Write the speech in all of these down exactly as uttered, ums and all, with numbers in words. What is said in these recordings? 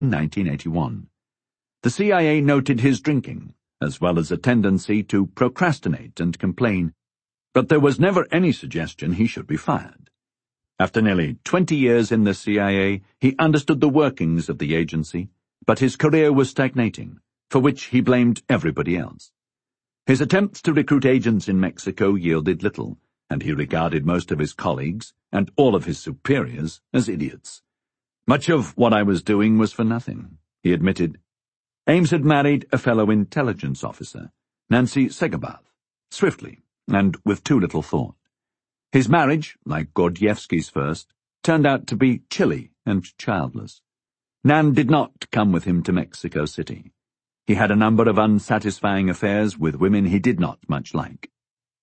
nineteen eighty-one. The C I A noted his drinking, as well as a tendency to procrastinate and complain, but there was never any suggestion he should be fired. After nearly twenty years in the C I A, he understood the workings of the agency, but his career was stagnating, for which he blamed everybody else. His attempts to recruit agents in Mexico yielded little, and he regarded most of his colleagues, and all of his superiors, as idiots. Much of what I was doing was for nothing, he admitted. Ames had married a fellow intelligence officer, Nancy Segabath, swiftly, and with too little thought. His marriage, like Gordievsky's first, turned out to be chilly and childless. Nan did not come with him to Mexico City. He had a number of unsatisfying affairs with women he did not much like.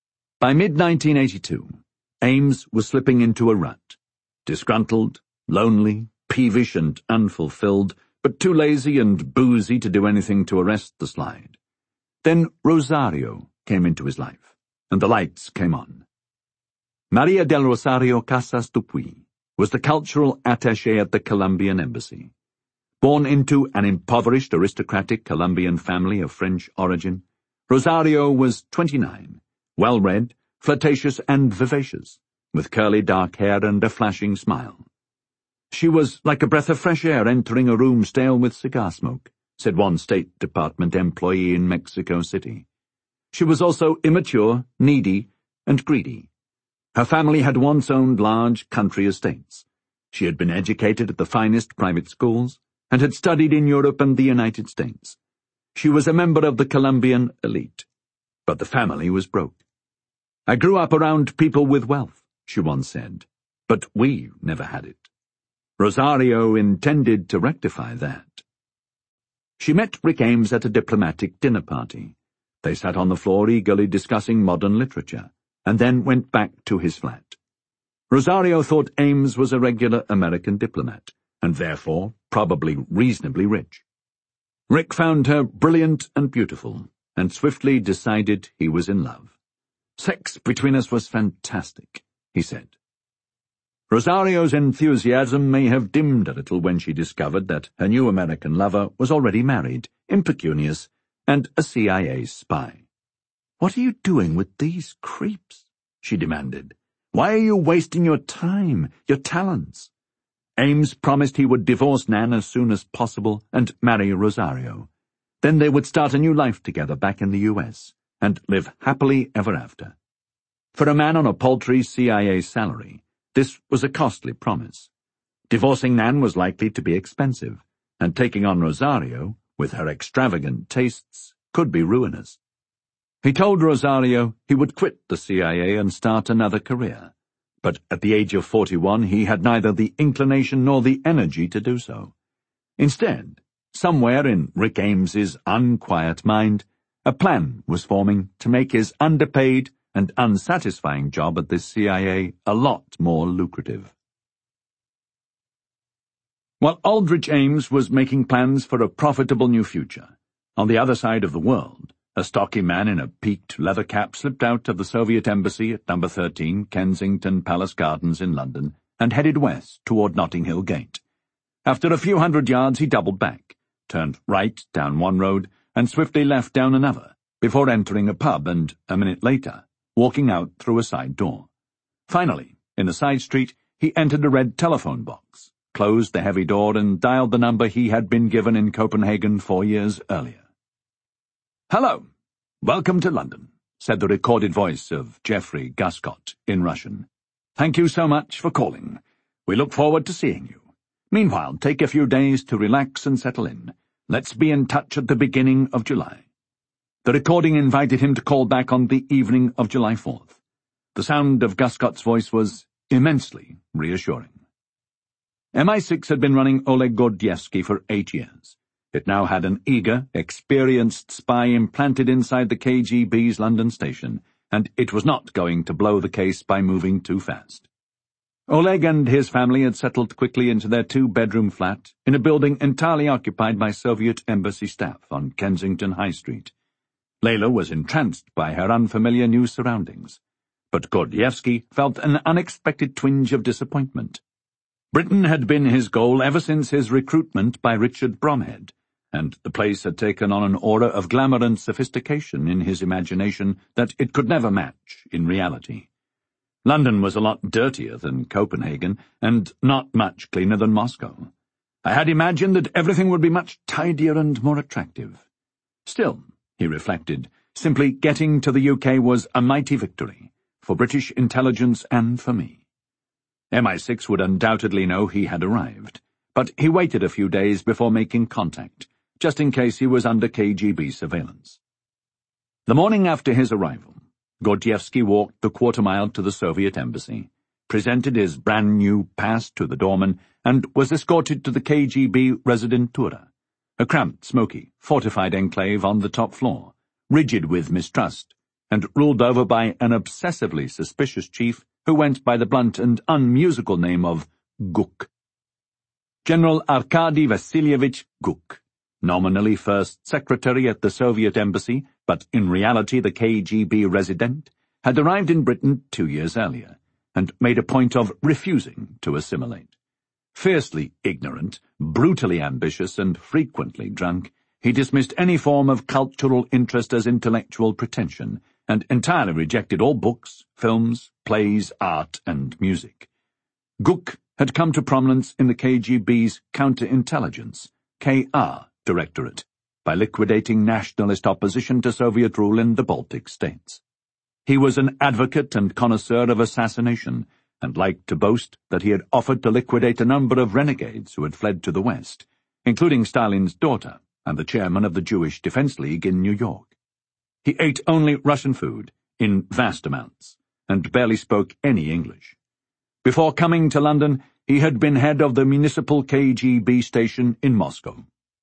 By mid nineteen eighty-two, Ames was slipping into a rut, disgruntled, lonely, peevish and unfulfilled, but too lazy and boozy to do anything to arrest the slide. Then Rosario came into his life, and the lights came on. Maria del Rosario Casas Dupuy was the cultural attaché at the Colombian embassy. Born into an impoverished aristocratic Colombian family of French origin, Rosario was twenty-nine, well-read, flirtatious and vivacious, with curly dark hair and a flashing smile. She was like a breath of fresh air entering a room stale with cigar smoke, said one State Department employee in Mexico City. She was also immature, needy, and greedy. Her family had once owned large country estates. She had been educated at the finest private schools, and had studied in Europe and the United States. She was a member of the Colombian elite, but the family was broke. I grew up around people with wealth, she once said, but we never had it. Rosario intended to rectify that. She met Rick Ames at a diplomatic dinner party. They sat on the floor eagerly discussing modern literature, and then went back to his flat. Rosario thought Ames was a regular American diplomat, and therefore probably reasonably rich. Rick found her brilliant and beautiful, and swiftly decided he was in love. Sex between us was fantastic, he said. Rosario's enthusiasm may have dimmed a little when she discovered that her new American lover was already married, impecunious, and a C I A spy. "What are you doing with these creeps?" she demanded. "Why are you wasting your time, your talents?" Ames promised he would divorce Nan as soon as possible and marry Rosario. Then they would start a new life together back in the U S and live happily ever after. For a man on a paltry C I A salary, this was a costly promise. Divorcing Nan was likely to be expensive, and taking on Rosario, with her extravagant tastes, could be ruinous. He told Rosario he would quit the C I A and start another career, but at the age of forty-one he had neither the inclination nor the energy to do so. Instead, somewhere in Rick Ames's unquiet mind, a plan was forming to make his underpaid and unsatisfying job at the C I A a lot more lucrative. While Aldrich Ames was making plans for a profitable new future, on the other side of the world, a stocky man in a peaked leather cap slipped out of the Soviet embassy at number thirteen, Kensington Palace Gardens in London, and headed west toward Notting Hill Gate. After a few hundred yards he doubled back, turned right down one road, and swiftly left down another, before entering a pub and, a minute later, walking out through a side door. Finally, in a side street, he entered a red telephone box, closed the heavy door, and dialed the number he had been given in Copenhagen four years earlier. "Hello. Welcome to London," said the recorded voice of Geoffrey Guscott in Russian. "Thank you so much for calling. We look forward to seeing you. Meanwhile, take a few days to relax and settle in. Let's be in touch at the beginning of July." The recording invited him to call back on the evening of July fourth. The sound of Guscott's voice was immensely reassuring. M I six had been running Oleg Gordievsky for eight years. It now had an eager, experienced spy implanted inside the K G B's London station, and it was not going to blow the case by moving too fast. Oleg and his family had settled quickly into their two-bedroom flat in a building entirely occupied by Soviet embassy staff on Kensington High Street. Layla was entranced by her unfamiliar new surroundings, but Gordievsky felt an unexpected twinge of disappointment. Britain had been his goal ever since his recruitment by Richard Bromhead, and the place had taken on an aura of glamour and sophistication in his imagination that it could never match in reality. London was a lot dirtier than Copenhagen, and not much cleaner than Moscow. I had imagined that everything would be much tidier and more attractive. Still, he reflected, simply getting to the U K was a mighty victory, for British intelligence and for me. M I six would undoubtedly know he had arrived, but he waited a few days before making contact, just in case he was under K G B surveillance. The morning after his arrival, Gordievsky walked the quarter mile to the Soviet embassy, presented his brand-new pass to the doorman, and was escorted to the K G B Residentura, a cramped, smoky, fortified enclave on the top floor, rigid with mistrust, and ruled over by an obsessively suspicious chief who went by the blunt and unmusical name of Guk. General Arkady Vassilievich Guk, nominally first secretary at the Soviet embassy, but in reality the K G B resident, had arrived in Britain two years earlier, and made a point of refusing to assimilate. Fiercely ignorant, brutally ambitious, and frequently drunk, he dismissed any form of cultural interest as intellectual pretension, and entirely rejected all books, films, plays, art, and music. Guk had come to prominence in the K G B's counterintelligence, K R, directorate, by liquidating nationalist opposition to Soviet rule in the Baltic states. He was an advocate and connoisseur of assassination, and liked to boast that he had offered to liquidate a number of renegades who had fled to the West, including Stalin's daughter and the chairman of the Jewish Defense League in New York. He ate only Russian food, in vast amounts, and barely spoke any English. Before coming to London, he had been head of the municipal K G B station in Moscow.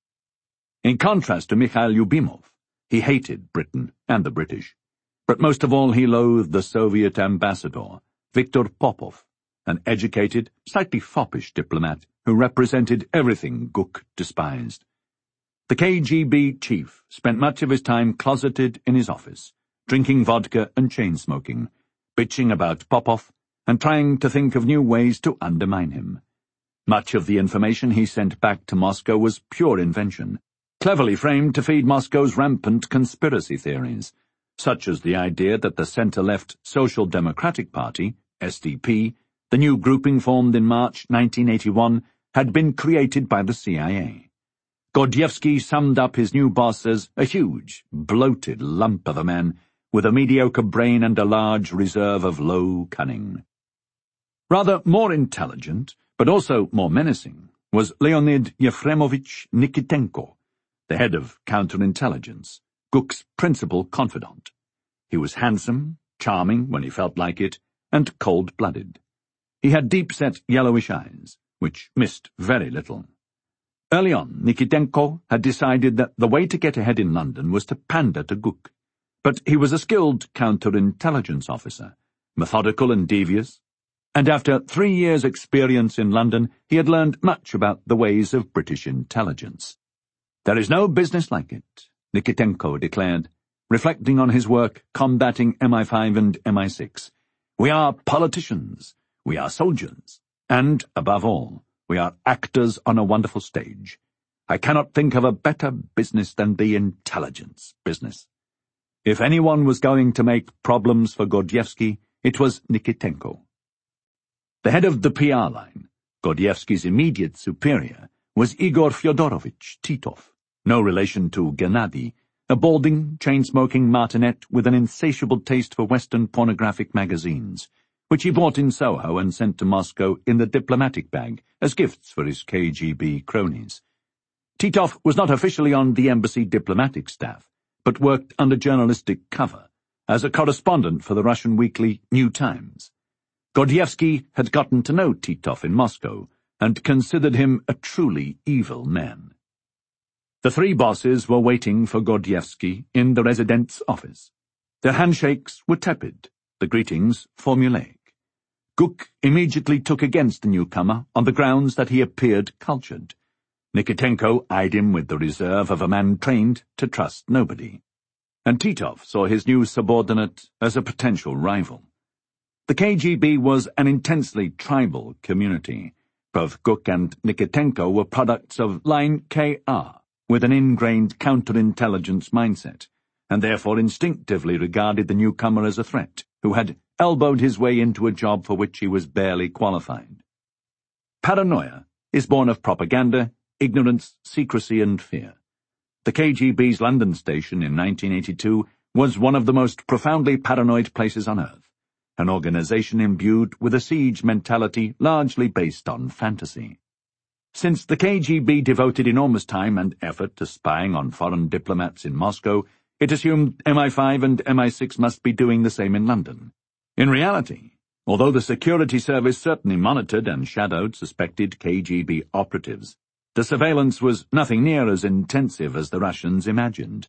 In contrast to Mikhail Lyubimov, he hated Britain and the British, but most of all he loathed the Soviet ambassador, Viktor Popov, an educated, slightly foppish diplomat who represented everything Guk despised. The K G B chief spent much of his time closeted in his office, drinking vodka and chain-smoking, bitching about Popov, and trying to think of new ways to undermine him. Much of the information he sent back to Moscow was pure invention, cleverly framed to feed Moscow's rampant conspiracy theories, such as the idea that the centre-left Social Democratic Party, S D P, the new grouping formed in March nineteen eighty-one, had been created by the C I A. Gordievsky summed up his new boss as a huge, bloated lump of a man with a mediocre brain and a large reserve of low cunning. Rather more intelligent, but also more menacing, was Leonid Yefremovich Nikitenko, the head of counterintelligence, Guk's principal confidant. He was handsome, charming when he felt like it, and cold-blooded. He had deep-set yellowish eyes, which missed very little. Early on, Nikitenko had decided that the way to get ahead in London was to pander to Guk. But he was a skilled counterintelligence officer, methodical and devious, and after three years' experience in London, he had learned much about the ways of British intelligence. "There is no business like it," Nikitenko declared, reflecting on his work combating M I five and M I six. "We are politicians, we are soldiers, and, above all, we are actors on a wonderful stage. I cannot think of a better business than the intelligence business." If anyone was going to make problems for Gordievsky, it was Nikitenko. The head of the P R line, Gordievsky's immediate superior, was Igor Fyodorovich Titov, no relation to Gennady, a balding, chain-smoking martinet with an insatiable taste for Western pornographic magazines, which he bought in Soho and sent to Moscow in the diplomatic bag as gifts for his K G B cronies. Titov was not officially on the embassy diplomatic staff, but worked under journalistic cover, as a correspondent for the Russian weekly New Times. Gordievsky had gotten to know Titov in Moscow, and considered him a truly evil man. The three bosses were waiting for Gordievsky in the resident's office. Their handshakes were tepid, the greetings formulaic. Guk immediately took against the newcomer on the grounds that he appeared cultured. Nikitenko eyed him with the reserve of a man trained to trust nobody, and Titov saw his new subordinate as a potential rival. The K G B was an intensely tribal community, Both Guk and Nikitenko were products of Line K R, with an ingrained counterintelligence mindset, and therefore instinctively regarded the newcomer as a threat, who had elbowed his way into a job for which he was barely qualified. Paranoia is born of propaganda, ignorance, secrecy, and fear. The K G B's London station in nineteen eighty-two was one of the most profoundly paranoid places on earth, an organization imbued with a siege mentality largely based on fantasy. Since the K G B devoted enormous time and effort to spying on foreign diplomats in Moscow, it assumed M I five and M I six must be doing the same in London. In reality, although the security service certainly monitored and shadowed suspected K G B operatives, the surveillance was nothing near as intensive as the Russians imagined.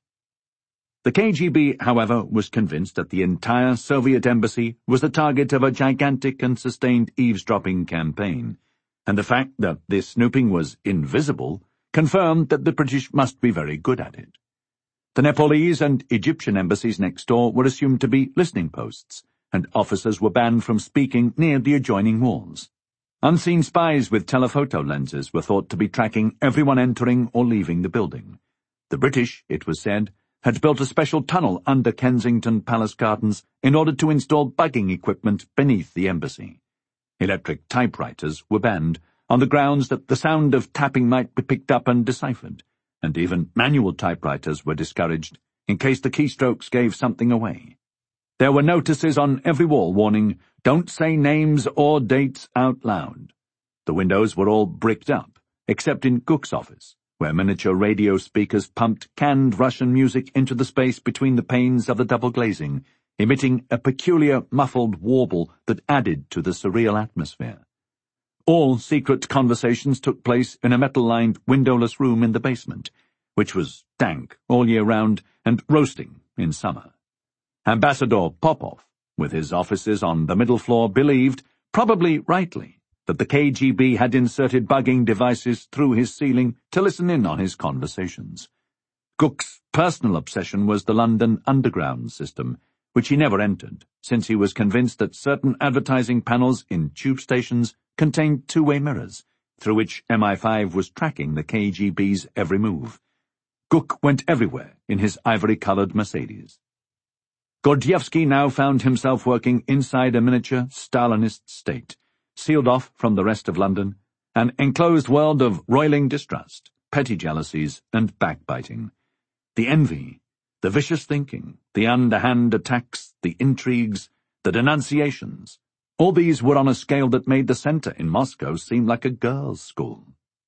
The K G B, however, was convinced that the entire Soviet embassy was the target of a gigantic and sustained eavesdropping campaign, and the fact that this snooping was invisible confirmed that the British must be very good at it. The Nepalese and Egyptian embassies next door were assumed to be listening posts, and officers were banned from speaking near the adjoining walls. Unseen spies with telephoto lenses were thought to be tracking everyone entering or leaving the building. The British, it was said, had built a special tunnel under Kensington Palace Gardens in order to install bugging equipment beneath the embassy. Electric typewriters were banned on the grounds that the sound of tapping might be picked up and deciphered, and even manual typewriters were discouraged in case the keystrokes gave something away. There were notices on every wall warning, "Don't say names or dates out loud." The windows were all bricked up, except in Guk's office, where miniature radio speakers pumped canned Russian music into the space between the panes of the double glazing, emitting a peculiar muffled warble that added to the surreal atmosphere. All secret conversations took place in a metal-lined, windowless room in the basement, which was dank all year round and roasting in summer. Ambassador Popov, with his offices on the middle floor, believed, probably rightly, that the K G B had inserted bugging devices through his ceiling to listen in on his conversations. Guk's personal obsession was the London Underground system, which he never entered, since he was convinced that certain advertising panels in tube stations contained two-way mirrors, through which M I five was tracking the K G B's every move. Guk went everywhere in his ivory-coloured Mercedes. Gordievsky now found himself working inside a miniature Stalinist state, sealed off from the rest of London, an enclosed world of roiling distrust, petty jealousies, and backbiting. The envy, the vicious thinking, the underhand attacks, the intrigues, the denunciations, all these were on a scale that made the centre in Moscow seem like a girls' school.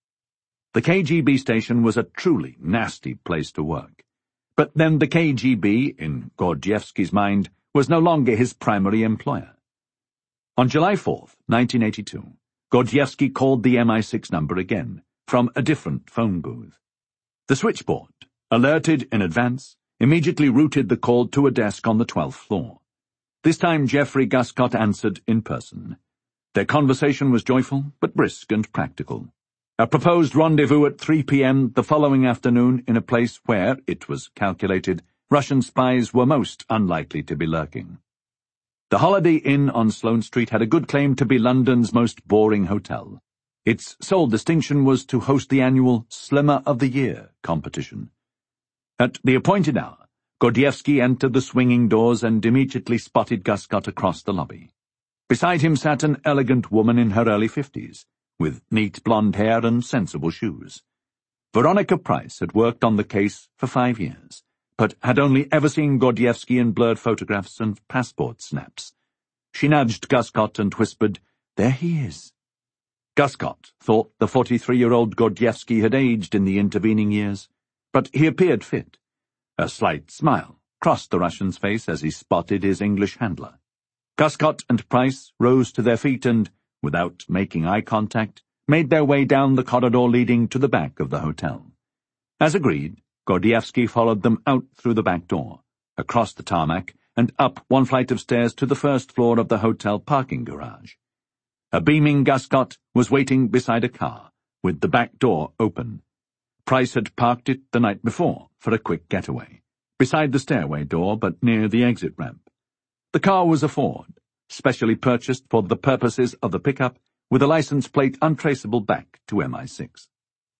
The K G B station was a truly nasty place to work. But then the K G B, in Gordievsky's mind, was no longer his primary employer. On July fourth, nineteen eighty-two, Gordievsky called the M I six number again, from a different phone booth. The switchboard, alerted in advance, immediately routed the call to a desk on the twelfth floor. This time Geoffrey Guscott answered in person. Their conversation was joyful, but brisk and practical. A proposed rendezvous at three p m the following afternoon in a place where, it was calculated, Russian spies were most unlikely to be lurking. The Holiday Inn on Sloane Street had a good claim to be London's most boring hotel. Its sole distinction was to host the annual Slimmer of the Year competition. At the appointed hour, Gordievsky entered the swinging doors and immediately spotted Guscott across the lobby. Beside him sat an elegant woman in her early fifties, with neat blonde hair and sensible shoes. Veronica Price had worked on the case for five years, but had only ever seen Gordievsky in blurred photographs and passport snaps. She nudged Guscott and whispered, "There he is." Guscott thought the forty-three-year-old Gordievsky had aged in the intervening years, but he appeared fit. A slight smile crossed the Russian's face as he spotted his English handler. Guscott and Price rose to their feet and, without making eye contact, made their way down the corridor leading to the back of the hotel. As agreed, Gordievsky followed them out through the back door, across the tarmac, and up one flight of stairs to the first floor of the hotel parking garage. A beaming Guscott was waiting beside a car, with the back door open. Price had parked it the night before for a quick getaway, beside the stairway door but near the exit ramp. The car was a Ford, specially purchased for the purposes of the pickup, with a license plate untraceable back to M I six.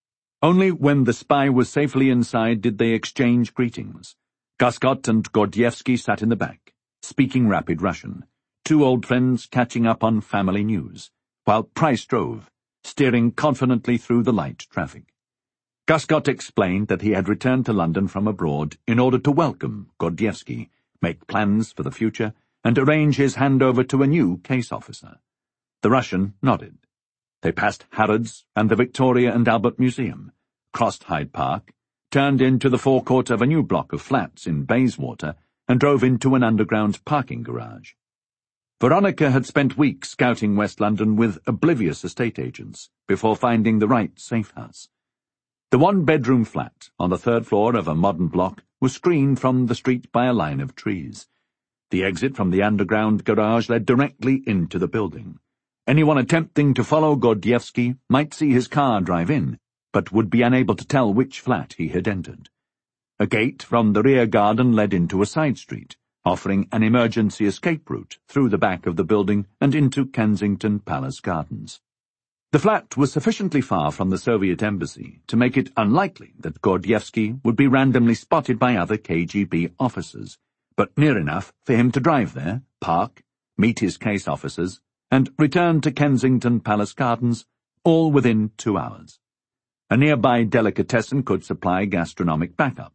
Only when the spy was safely inside did they exchange greetings. Guscott and Gordievsky sat in the back, speaking rapid Russian, two old friends catching up on family news, while Price drove, steering confidently through the light traffic. Guscott explained that he had returned to London from abroad in order to welcome Gordievsky, make plans for the future, and arrange his handover to a new case officer. The Russian nodded. They passed Harrods and the Victoria and Albert Museum, crossed Hyde Park, turned into the forecourt of a new block of flats in Bayswater, and drove into an underground parking garage. Veronica had spent weeks scouting West London with oblivious estate agents before finding the right safe house. The one-bedroom flat on the third floor of a modern block was screened from the street by a line of trees. The exit from the underground garage led directly into the building. Anyone attempting to follow Gordievsky might see his car drive in, but would be unable to tell which flat he had entered. A gate from the rear garden led into a side street, offering an emergency escape route through the back of the building and into Kensington Palace Gardens. The flat was sufficiently far from the Soviet embassy to make it unlikely that Gordievsky would be randomly spotted by other K G B officers, but near enough for him to drive there, park, meet his case officers, and return to Kensington Palace Gardens, all within two hours. A nearby delicatessen could supply gastronomic backup.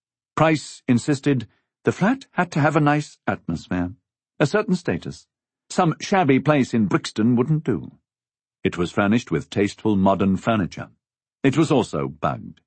Price insisted the flat had to have a nice atmosphere, a certain status. Some shabby place in Brixton wouldn't do. It was furnished with tasteful modern furniture. It was also bugged.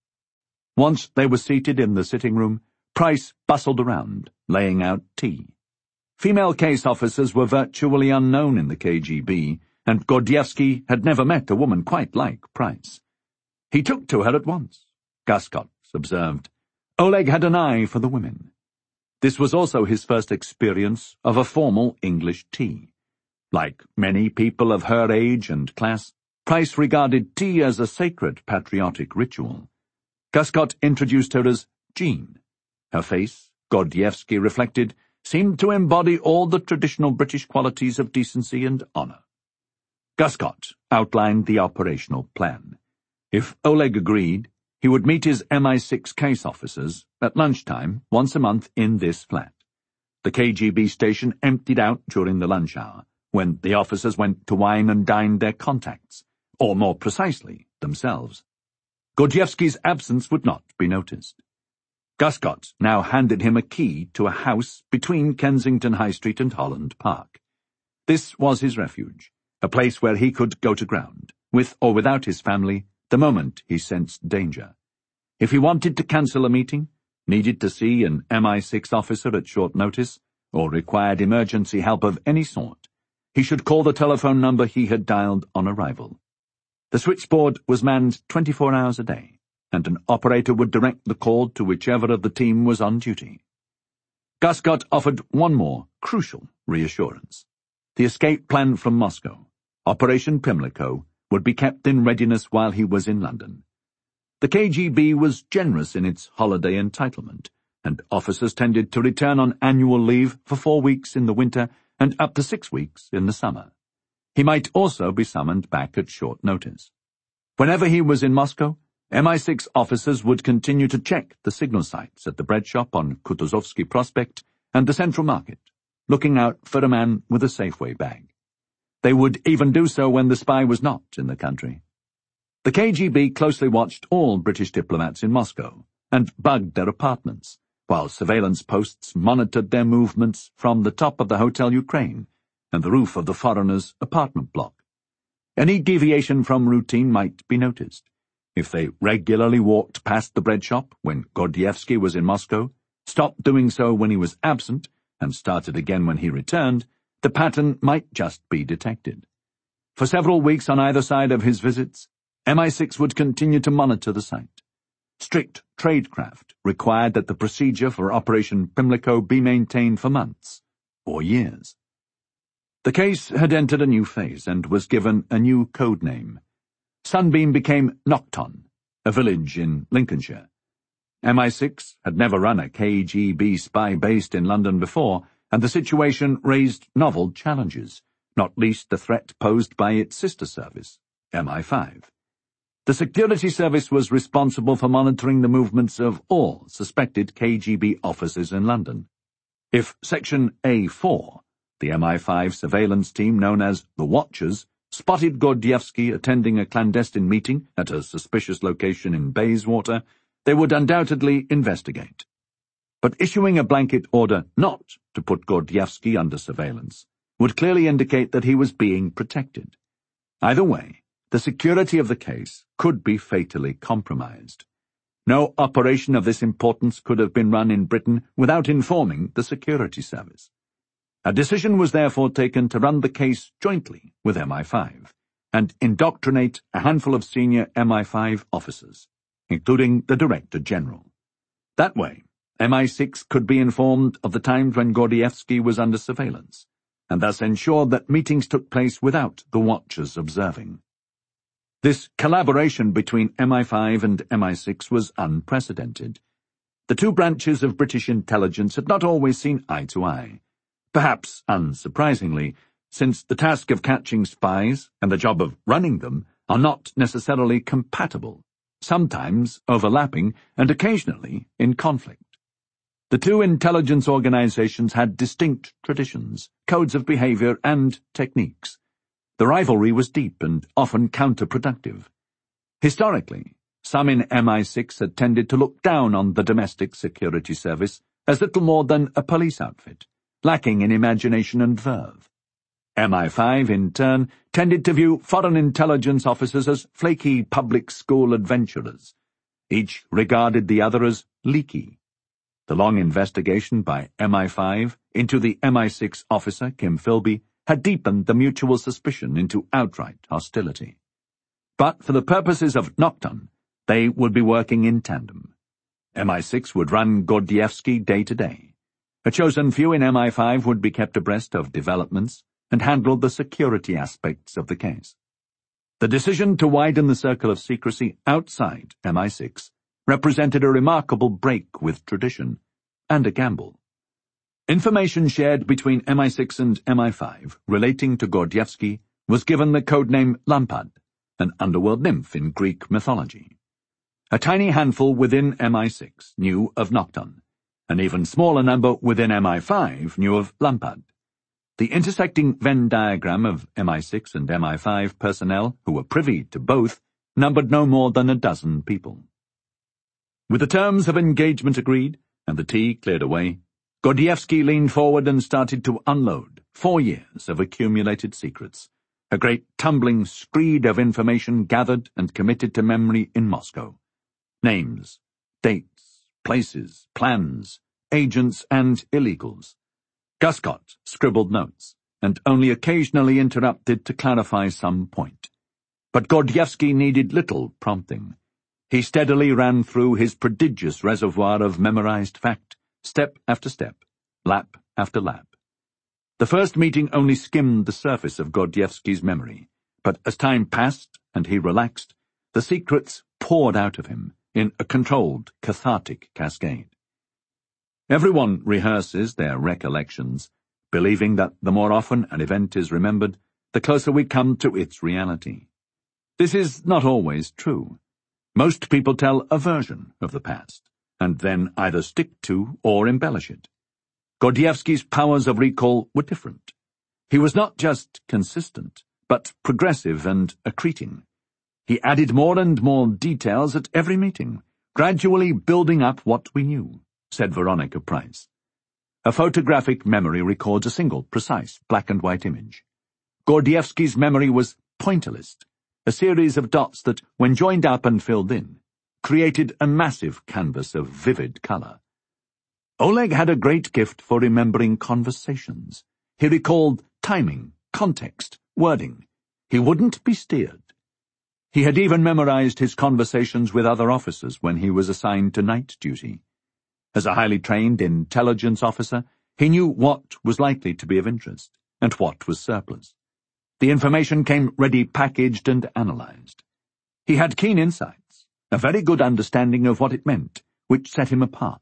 Once they were seated in the sitting room, Price bustled around, laying out tea. Female case officers were virtually unknown in the K G B, and Gordievsky had never met a woman quite like Price. He took to her at once, Guscott observed. Oleg had an eye for the women. This was also his first experience of a formal English tea. Like many people of her age and class, Price regarded tea as a sacred patriotic ritual. Guscott introduced her as Jean. Her face, Gordievsky reflected, seemed to embody all the traditional British qualities of decency and honour. Guscott outlined the operational plan. If Oleg agreed, he would meet his M I six case officers at lunchtime once a month in this flat. The K G B station emptied out during the lunch hour, when the officers went to wine and dine their contacts, or more precisely, themselves. Gordievsky's absence would not be noticed. Guscott now handed him a key to a house between Kensington High Street and Holland Park. This was his refuge, a place where he could go to ground, with or without his family, the moment he sensed danger. If he wanted to cancel a meeting, needed to see an M I six officer at short notice, or required emergency help of any sort, he should call the telephone number he had dialed on arrival. The switchboard was manned twenty-four hours a day, and an operator would direct the call to whichever of the team was on duty. Guscott offered one more, crucial, reassurance. The escape plan from Moscow, Operation Pimlico, would be kept in readiness while he was in London. The K G B was generous in its holiday entitlement, and officers tended to return on annual leave for four weeks in the winter and up to six weeks in the summer. He might also be summoned back at short notice. Whenever he was in Moscow, M I six officers would continue to check the signal sites at the bread shop on Kutuzovsky Prospect and the Central Market, looking out for a man with a Safeway bag. They would even do so when the spy was not in the country. The K G B closely watched all British diplomats in Moscow and bugged their apartments, while surveillance posts monitored their movements from the top of the Hotel Ukraine and the roof of the foreigners' apartment block. Any deviation from routine might be noticed. If they regularly walked past the bread shop when Gordievsky was in Moscow, stopped doing so when he was absent, and started again when he returned, the pattern might just be detected. For several weeks on either side of his visits, M I six would continue to monitor the site. Strict tradecraft required that the procedure for Operation Pimlico be maintained for months, or years. The case had entered a new phase and was given a new code name. Sunbeam became Nocton, a village in Lincolnshire. M I six had never run a K G B spy based in London before, and the situation raised novel challenges, not least the threat posed by its sister service, M I five. The security service was responsible for monitoring the movements of all suspected K G B officers in London. If Section A four, the M I five surveillance team known as the Watchers, spotted Gordievsky attending a clandestine meeting at a suspicious location in Bayswater, they would undoubtedly investigate. But issuing a blanket order not to put Gordievsky under surveillance would clearly indicate that he was being protected. Either way, the security of the case could be fatally compromised. No operation of this importance could have been run in Britain without informing the security service. A decision was therefore taken to run the case jointly with M I five and indoctrinate a handful of senior M I five officers, including the Director General. That way, M I six could be informed of the times when Gordievsky was under surveillance, and thus ensure that meetings took place without the Watchers observing. This collaboration between M I five and M I six was unprecedented. The two branches of British intelligence had not always seen eye to eye, perhaps unsurprisingly, since the task of catching spies and the job of running them are not necessarily compatible, sometimes overlapping and occasionally in conflict. The two intelligence organizations had distinct traditions, codes of behavior, and techniques. The rivalry was deep and often counterproductive. Historically, some in M I six had tended to look down on the domestic security service as little more than a police outfit, lacking in imagination and verve. M I five, in turn, tended to view foreign intelligence officers as flaky public school adventurers. Each regarded the other as leaky. The long investigation by M I five into the M I six officer, Kim Philby, had deepened the mutual suspicion into outright hostility. But for the purposes of Nocton, they would be working in tandem. M I six would run Gordievsky day to day. A chosen few in M I five would be kept abreast of developments and handle the security aspects of the case. The decision to widen the circle of secrecy outside M I six represented a remarkable break with tradition, and a gamble. Information shared between M I six and M I five relating to Gordievsky was given the codename Lampad, an underworld nymph in Greek mythology. A tiny handful within M I six knew of Nocton. An even smaller number within M I five knew of Lampad. The intersecting Venn diagram of M I six and M I five personnel who were privy to both numbered no more than a dozen people. With the terms of engagement agreed and the tea cleared away, Gordievsky leaned forward and started to unload four years of accumulated secrets, a great tumbling screed of information gathered and committed to memory in Moscow. Names, dates, places, plans, agents, and illegals. Guscott scribbled notes, and only occasionally interrupted to clarify some point. But Gordievsky needed little prompting. He steadily ran through his prodigious reservoir of memorized fact, step after step, lap after lap. The first meeting only skimmed the surface of Gordievsky's memory, but as time passed and he relaxed, the secrets poured out of him in a controlled, cathartic cascade. Everyone rehearses their recollections, believing that the more often an event is remembered, the closer we come to its reality. This is not always true. Most people tell a version of the past, and then either stick to or embellish it. Gordievsky's powers of recall were different. He was not just consistent, but progressive and accreting. He added more and more details at every meeting, gradually building up what we knew, said Veronica Price. A photographic memory records a single, precise, black-and-white image. Gordievsky's memory was pointillist, a series of dots that, when joined up and filled in, created a massive canvas of vivid color. Oleg had a great gift for remembering conversations. He recalled timing, context, wording. He wouldn't be steered. He had even memorized his conversations with other officers when he was assigned to night duty. As a highly trained intelligence officer, he knew what was likely to be of interest, and what was surplus. The information came ready packaged and analyzed. He had keen insights, a very good understanding of what it meant, which set him apart.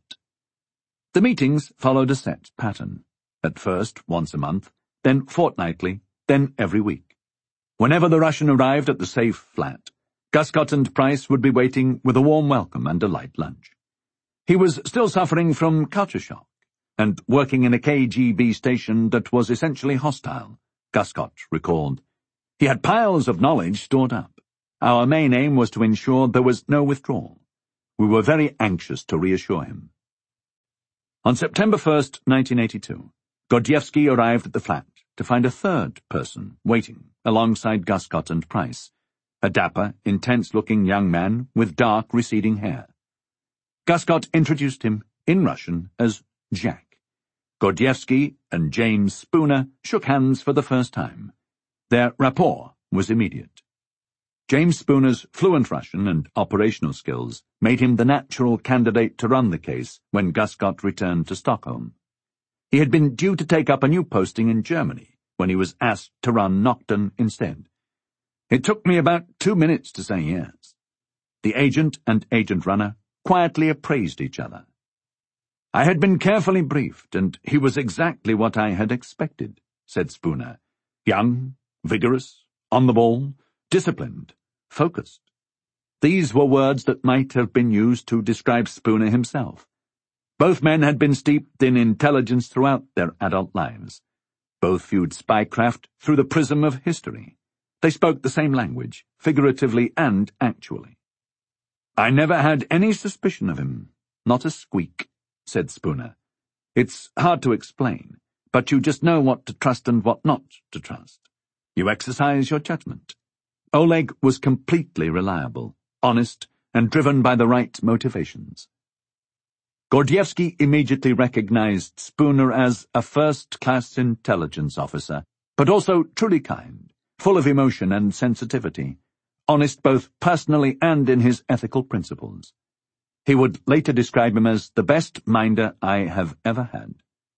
The meetings followed a set pattern, at first once a month, then fortnightly, then every week. Whenever the Russian arrived at the safe flat, Guscott and Price would be waiting with a warm welcome and a light lunch. He was still suffering from culture shock, and working in a K G B station that was essentially hostile, Guscott recalled. He had piles of knowledge stored up. Our main aim was to ensure there was no withdrawal. We were very anxious to reassure him. On September first, nineteen eighty-two, Gordievsky arrived at the flat to find a third person waiting alongside Guscott and Price, a dapper, intense-looking young man with dark, receding hair. Guscott introduced him, in Russian, as Jack. Gordievsky and James Spooner shook hands for the first time. Their rapport was immediate. James Spooner's fluent Russian and operational skills made him the natural candidate to run the case when Guscott returned to Stockholm. He had been due to take up a new posting in Germany when he was asked to run Nocton instead. It took me about two minutes to say yes. The agent and agent runner quietly appraised each other. I had been carefully briefed, and he was exactly what I had expected, said Spooner. Young, vigorous, on the ball, disciplined, focused. These were words that might have been used to describe Spooner himself. Both men had been steeped in intelligence throughout their adult lives. Both viewed spycraft through the prism of history. They spoke the same language, figuratively and actually. I never had any suspicion of him, not a squeak, said Spooner. It's hard to explain, but you just know what to trust and what not to trust. You exercise your judgment. Oleg was completely reliable, honest, and driven by the right motivations. Gordievsky immediately recognized Spooner as a first-class intelligence officer, but also truly kind, full of emotion and sensitivity, honest both personally and in his ethical principles. He would later describe him as the best minder I have ever had.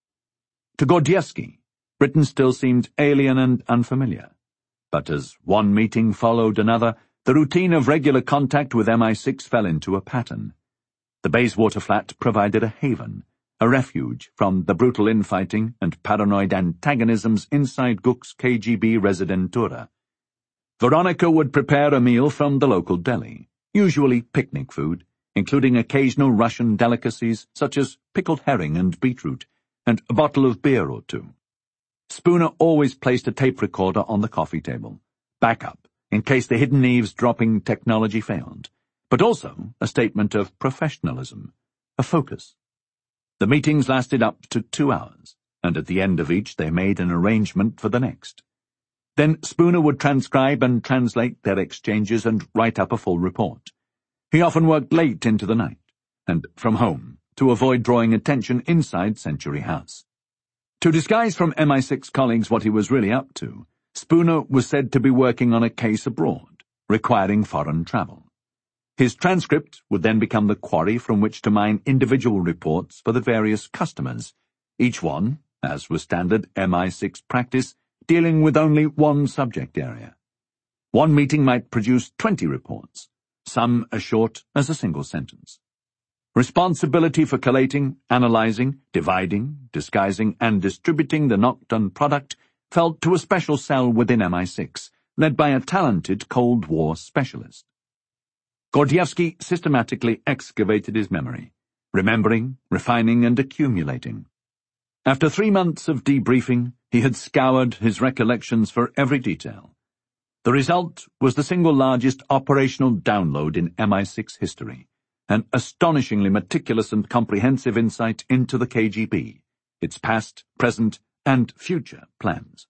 To Gordievsky, Britain still seemed alien and unfamiliar, but as one meeting followed another, the routine of regular contact with M I six fell into a pattern. The Bayswater flat provided a haven, a refuge from the brutal infighting and paranoid antagonisms inside Guk's K G B residentura. Veronica would prepare a meal from the local deli, usually picnic food, including occasional Russian delicacies such as pickled herring and beetroot, and a bottle of beer or two. Spooner always placed a tape recorder on the coffee table, backup, in case the hidden eavesdropping technology failed, but also a statement of professionalism, a focus. The meetings lasted up to two hours, and at the end of each they made an arrangement for the next. Then Spooner would transcribe and translate their exchanges and write up a full report. He often worked late into the night, and from home, to avoid drawing attention inside Century House. To disguise from M I six colleagues what he was really up to, Spooner was said to be working on a case abroad, requiring foreign travel. His transcript would then become the quarry from which to mine individual reports for the various customers, each one, as was standard M I six practice, dealing with only one subject area. One meeting might produce twenty reports, some as short as a single sentence. Responsibility for collating, analyzing, dividing, disguising, and distributing the Nocton product fell to a special cell within M I six, led by a talented Cold War specialist. Gordievsky systematically excavated his memory, remembering, refining, and accumulating. After three months of debriefing, he had scoured his recollections for every detail. The result was the single largest operational download in M I six history, an astonishingly meticulous and comprehensive insight into the K G B, its past, present, and future plans.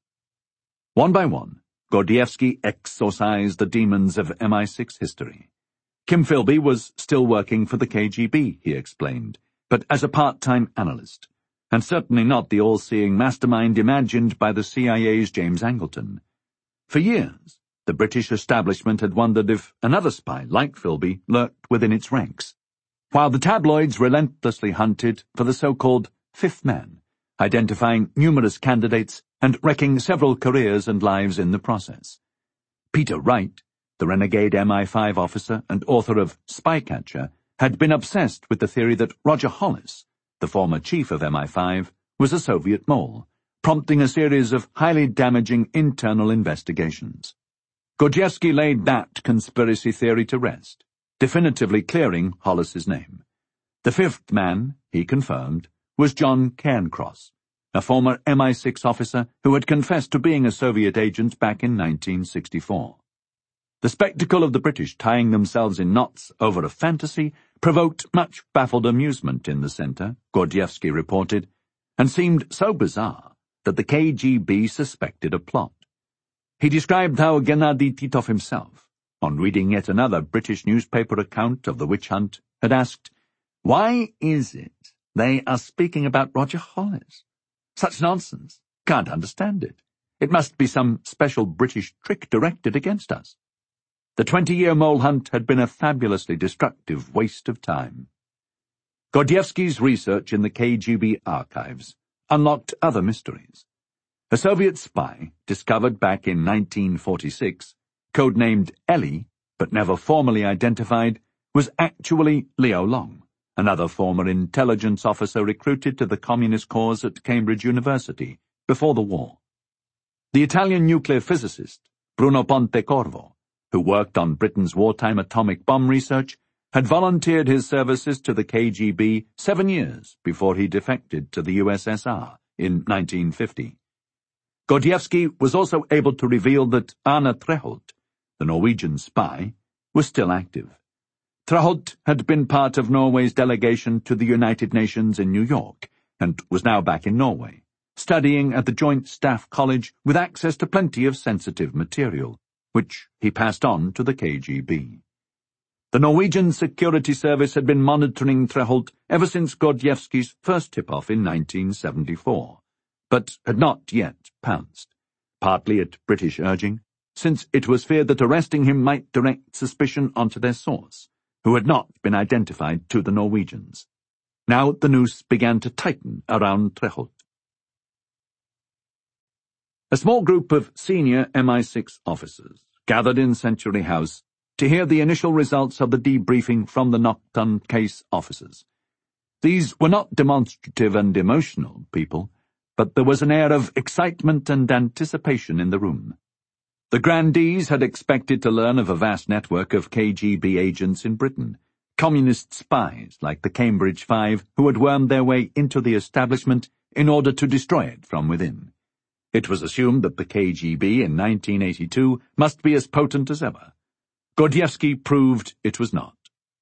One by one, Gordievsky exorcised the demons of M I six history. Kim Philby was still working for the K G B, he explained, but as a part-time analyst, and certainly not the all-seeing mastermind imagined by the C I A's James Angleton. For years, the British establishment had wondered if another spy like Philby lurked within its ranks, while the tabloids relentlessly hunted for the so-called fifth man, identifying numerous candidates and wrecking several careers and lives in the process. Peter Wright, the renegade M I five officer and author of Spycatcher, had been obsessed with the theory that Roger Hollis, the former chief of M I five, was a Soviet mole, prompting a series of highly damaging internal investigations. Gordievsky laid that conspiracy theory to rest, definitively clearing Hollis's name. The fifth man, he confirmed, was John Cairncross, a former M I six officer who had confessed to being a Soviet agent back in nineteen sixty-four. The spectacle of the British tying themselves in knots over a fantasy provoked much baffled amusement in the centre, Gordievsky reported, and seemed so bizarre that the K G B suspected a plot. He described how Gennady Titov himself, on reading yet another British newspaper account of the witch hunt, had asked, "Why is it they are speaking about Roger Hollis? Such nonsense. Can't understand it. It must be some special British trick directed against us." The twenty-year mole hunt had been a fabulously destructive waste of time. Gordievsky's research in the K G B archives unlocked other mysteries. A Soviet spy, discovered back in nineteen forty-six, codenamed Ellie, but never formally identified, was actually Leo Long, another former intelligence officer recruited to the communist cause at Cambridge University before the war. The Italian nuclear physicist, Bruno Pontecorvo, who worked on Britain's wartime atomic bomb research, had volunteered his services to the K G B seven years before he defected to the U S S R in nineteen fifty. Gordievsky was also able to reveal that Arne Treholt, the Norwegian spy, was still active. Treholt had been part of Norway's delegation to the United Nations in New York and was now back in Norway, studying at the Joint Staff College with access to plenty of sensitive material, which he passed on to the K G B. The Norwegian Security Service had been monitoring Treholt ever since Gordievsky's first tip-off in nineteen seventy-four, but had not yet pounced, partly at British urging, since it was feared that arresting him might direct suspicion onto their source, who had not been identified to the Norwegians. Now the noose began to tighten around Treholt. A small group of senior M I six officers gathered in Century House to hear the initial results of the debriefing from the Nocton case officers. These were not demonstrative and emotional people, but there was an air of excitement and anticipation in the room. The grandees had expected to learn of a vast network of K G B agents in Britain, communist spies like the Cambridge Five who had wormed their way into the establishment in order to destroy it from within. It was assumed that the K G B in nineteen eighty-two must be as potent as ever. Gordievsky proved it was not.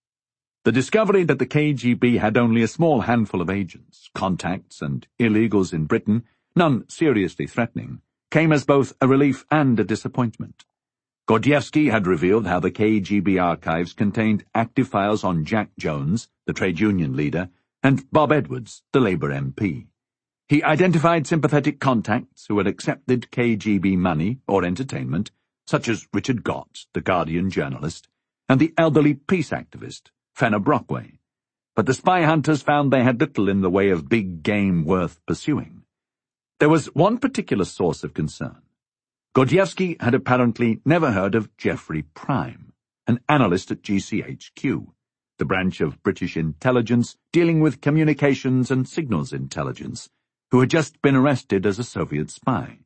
The discovery that the K G B had only a small handful of agents, contacts, and illegals in Britain, none seriously threatening, came as both a relief and a disappointment. Gordievsky had revealed how the K G B archives contained active files on Jack Jones, the trade union leader, and Bob Edwards, the Labour M P. He identified sympathetic contacts who had accepted K G B money or entertainment, such as Richard Gott, the Guardian journalist, and the elderly peace activist, Fenner Brockway. But the spy hunters found they had little in the way of big game worth pursuing. There was one particular source of concern. Gordievsky had apparently never heard of Geoffrey Prime, an analyst at G C H Q, the branch of British intelligence dealing with communications and signals intelligence, who had just been arrested as a Soviet spy.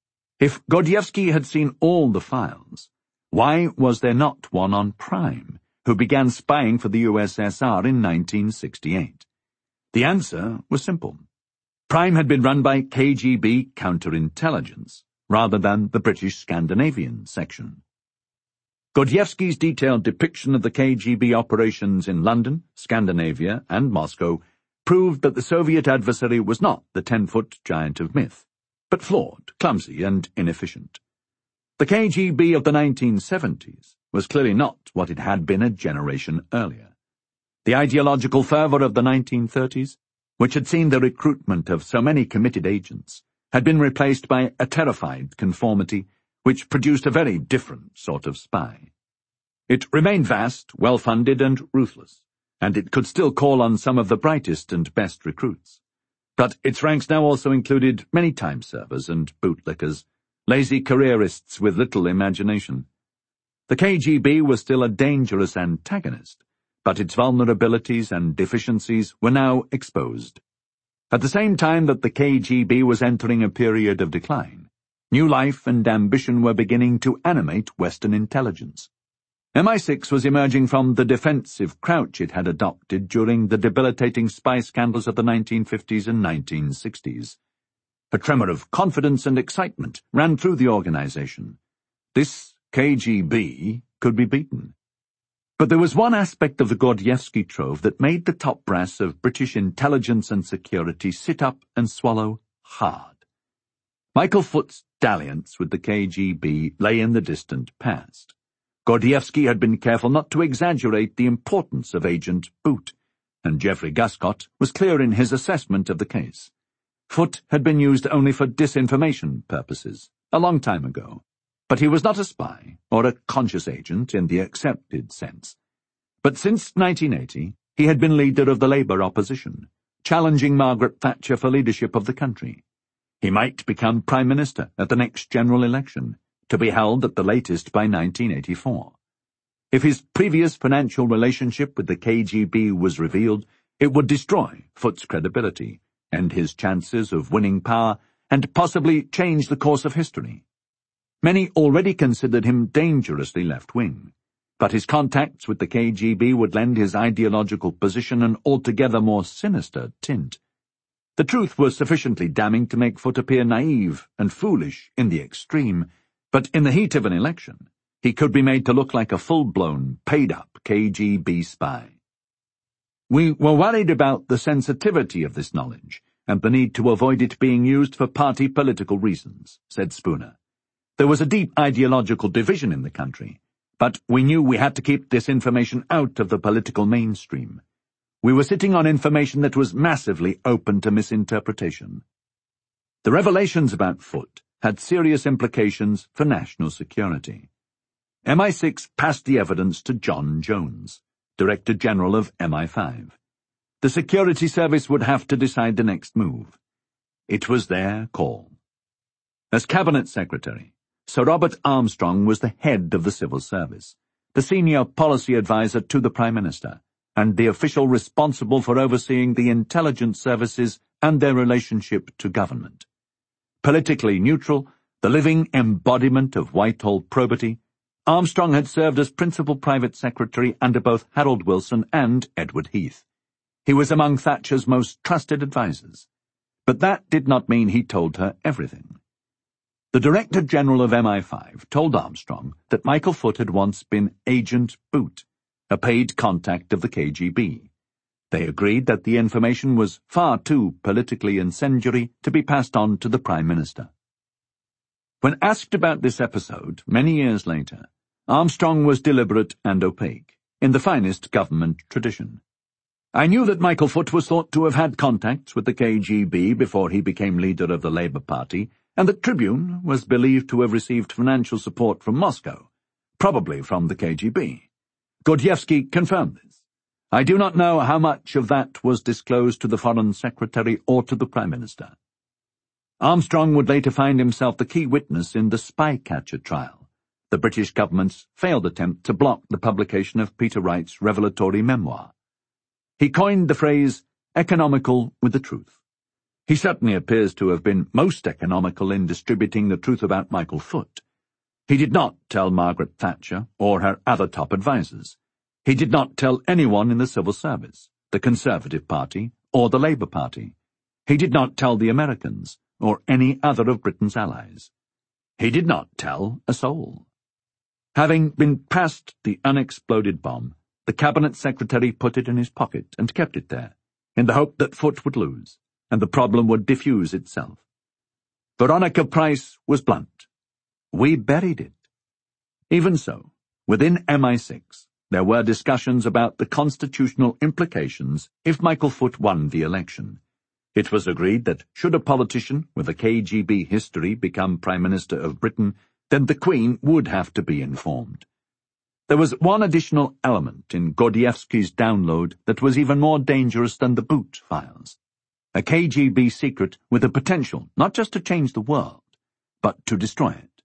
If Gordievsky had seen all the files, why was there not one on Prime, who began spying for the U S S R in nineteen sixty-eight? The answer was simple. Prime had been run by K G B counterintelligence, rather than the British Scandinavian section. Gordievsky's detailed depiction of the K G B operations in London, Scandinavia, and Moscow proved that the Soviet adversary was not the ten-foot giant of myth, but flawed, clumsy, and inefficient. The K G B of the nineteen seventies was clearly not what it had been a generation earlier. The ideological fervour of the nineteen thirties, which had seen the recruitment of so many committed agents, had been replaced by a terrified conformity which produced a very different sort of spy. It remained vast, well-funded, and ruthless, and it could still call on some of the brightest and best recruits. But its ranks now also included many time-servers and bootlickers, lazy careerists with little imagination. The K G B was still a dangerous antagonist, but its vulnerabilities and deficiencies were now exposed. At the same time that the K G B was entering a period of decline, new life and ambition were beginning to animate Western intelligence. M I six was emerging from the defensive crouch it had adopted during the debilitating spy scandals of the nineteen fifties and nineteen sixties. A tremor of confidence and excitement ran through the organization. This K G B could be beaten. But there was one aspect of the Gordievsky Trove that made the top brass of British intelligence and security sit up and swallow hard. Michael Foot's dalliance with the K G B lay in the distant past. Gordievsky had been careful not to exaggerate the importance of Agent Boot, and Geoffrey Guscott was clear in his assessment of the case. Foot had been used only for disinformation purposes, a long time ago, but he was not a spy or a conscious agent in the accepted sense. But since nineteen eighty, he had been leader of the Labour opposition, challenging Margaret Thatcher for leadership of the country. He might become Prime Minister at the next general election, to be held at the latest by nineteen eighty-four. If his previous financial relationship with the K G B was revealed, it would destroy Foot's credibility, end his chances of winning power, and possibly change the course of history. Many already considered him dangerously left-wing, but his contacts with the K G B would lend his ideological position an altogether more sinister tint. The truth was sufficiently damning to make Foot appear naive and foolish in the extreme, but in the heat of an election, he could be made to look like a full-blown, paid-up K G B spy. We were worried about the sensitivity of this knowledge and the need to avoid it being used for party political reasons, said Spooner. There was a deep ideological division in the country, but we knew we had to keep this information out of the political mainstream. We were sitting on information that was massively open to misinterpretation. The revelations about Foot had serious implications for national security. M I six passed the evidence to John Jones, Director General of M I five. The Security Service would have to decide the next move. It was their call. As Cabinet Secretary, Sir Robert Armstrong was the head of the Civil Service, the senior policy advisor to the Prime Minister, and the official responsible for overseeing the intelligence services and their relationship to government. Politically neutral, the living embodiment of Whitehall probity, Armstrong had served as Principal Private Secretary under both Harold Wilson and Edward Heath. He was among Thatcher's most trusted advisers. But that did not mean he told her everything. The Director General of M I five told Armstrong that Michael Foot had once been Agent Boot, a paid contact of the K G B. They agreed that the information was far too politically incendiary to be passed on to the Prime Minister. When asked about this episode, many years later, Armstrong was deliberate and opaque, in the finest government tradition. I knew that Michael Foot was thought to have had contacts with the K G B before he became leader of the Labour Party, and that Tribune was believed to have received financial support from Moscow, probably from the K G B. Gordievsky confirmed this. I do not know how much of that was disclosed to the Foreign Secretary or to the Prime Minister. Armstrong would later find himself the key witness in the Spycatcher trial, the British government's failed attempt to block the publication of Peter Wright's revelatory memoir. He coined the phrase, economical with the truth. He certainly appears to have been most economical in distributing the truth about Michael Foot. He did not tell Margaret Thatcher or her other top advisers. He did not tell anyone in the civil service, the Conservative Party, or the Labour Party. He did not tell the Americans, or any other of Britain's allies. He did not tell a soul. Having been passed the unexploded bomb, the Cabinet Secretary put it in his pocket and kept it there, in the hope that Foot would lose, and the problem would diffuse itself. Veronica Price was blunt. We buried it. Even so, within M I six, there were discussions about the constitutional implications if Michael Foot won the election. It was agreed that should a politician with a K G B history become Prime Minister of Britain, then the Queen would have to be informed. There was one additional element in Gordievsky's download that was even more dangerous than the Boot files. A K G B secret with the potential not just to change the world, but to destroy it.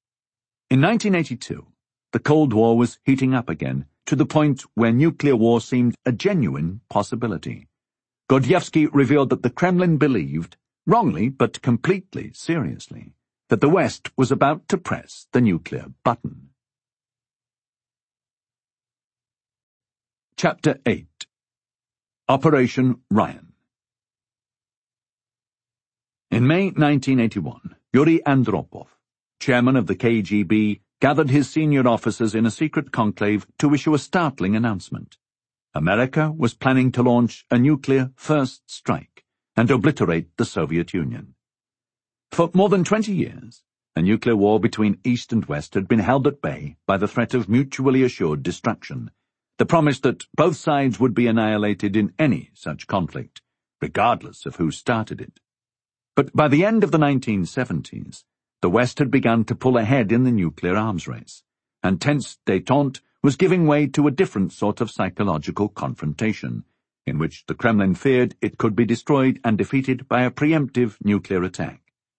In nineteen eighty-two, the Cold War was heating up again, to the point where nuclear war seemed a genuine possibility. Gordievsky revealed that the Kremlin believed, wrongly but completely seriously, that the West was about to press the nuclear button. Chapter eight. Operation Ryan. In May nineteen eighty-one, Yuri Andropov, chairman of the K G B, gathered his senior officers in a secret conclave to issue a startling announcement. America was planning to launch a nuclear first strike and obliterate the Soviet Union. For more than twenty years, a nuclear war between East and West had been held at bay by the threat of mutually assured destruction, the promise that both sides would be annihilated in any such conflict, regardless of who started it. But by the end of the nineteen seventies, the West had begun to pull ahead in the nuclear arms race, and tense détente was giving way to a different sort of psychological confrontation, in which the Kremlin feared it could be destroyed and defeated by a preemptive nuclear attack.